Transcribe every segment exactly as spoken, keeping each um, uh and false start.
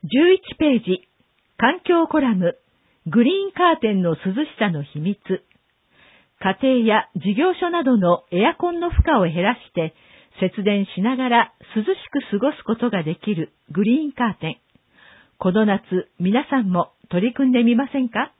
じゅういちページ、環境コラム、グリーンカーテンの涼しさの秘密。家庭や事業所などのエアコンの負荷を減らして節電しながら涼しく過ごすことができるグリーンカーテン。この夏、皆さんも取り組んでみませんか？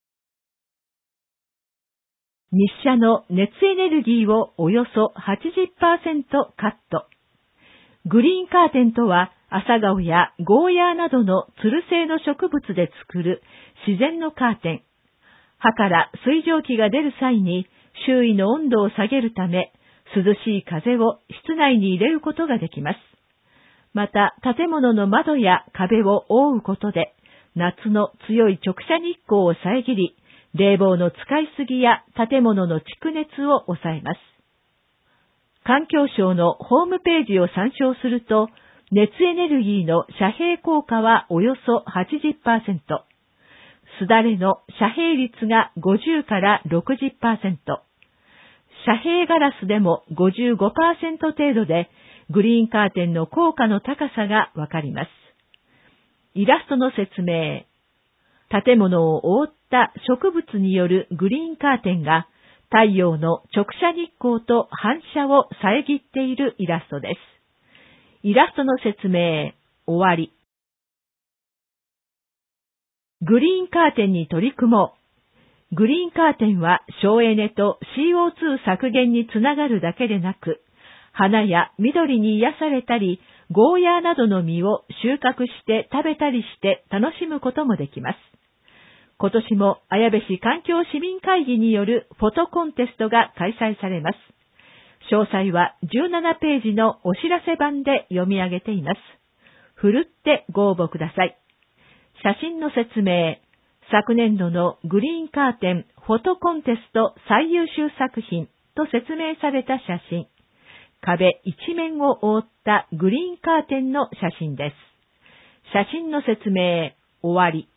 日射の熱エネルギーをおよそ はちじゅっパーセント カット。グリーンカーテンとは、朝顔やゴーヤーなどのつる性の植物で作る自然のカーテン。葉から水蒸気が出る際に周囲の温度を下げるため、涼しい風を室内に入れることができます。また、建物の窓や壁を覆うことで、夏の強い直射日光を遮り、冷房の使いすぎや建物の蓄熱を抑えます。環境省のホームページを参照すると、熱エネルギーの遮蔽効果はおよそ はちじゅっパーセント、すだれの遮蔽率がごじゅうからろくじゅっパーセント、遮蔽ガラスでも ごじゅうごパーセント 程度で、グリーンカーテンの効果の高さがわかります。イラストの説明。建物を覆った植物によるグリーンカーテンが太陽の直射日光と反射を遮っているイラストです。イラストの説明、終わり。グリーンカーテンに取り組もう。グリーンカーテンは省エネと シーオーツー 削減につながるだけでなく、花や緑に癒されたり、ゴーヤーなどの実を収穫して食べたりして楽しむこともできます。今年も綾部市環境市民会議によるフォトコンテストが開催されます。詳細はじゅうななページのお知らせ版で読み上げています。ふるってご応募ください。写真の説明。昨年度のグリーンカーテンフォトコンテスト最優秀作品と説明された写真。壁一面を覆ったグリーンカーテンの写真です。写真の説明、終わり。